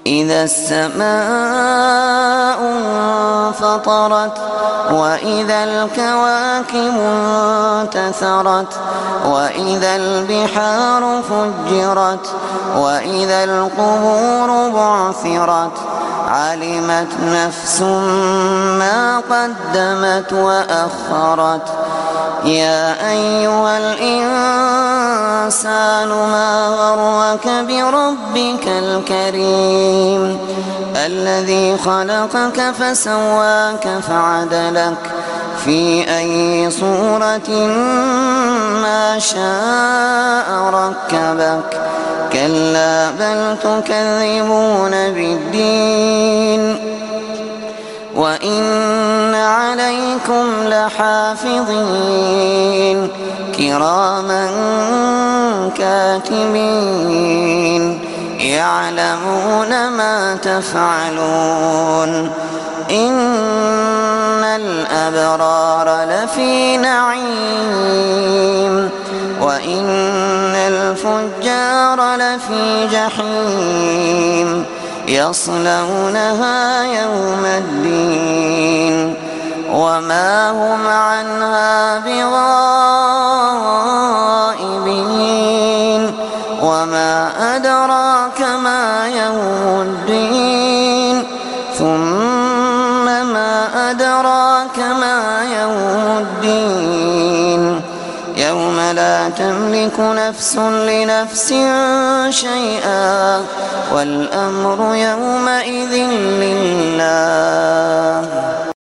إذا السماء انفطرت وإذا الكواكب انتثرت وإذا البحار فجرت وإذا القبور بعثرت علمت نفس ما قدمت وأخرت يا أيها الإنسان ما غرك بربك الكريم الذي خلقك فسواك فعدلك في أي صورة ما شاء ركبك كلا بل تكذبون بالدين وإن عليكم لحافظين كراما كاتبين يعلمون ما تفعلون إن الأبرار لفي نعيم وإن الفجار لفي جحيم يصلونها يوم الدين وما هم عنها بغائبين وما أدراك ما يوم الدين ثم ما أدراك ما يوم الدين يوم لا تملك نفس لنفس شيئا والأمر يومئذ لله.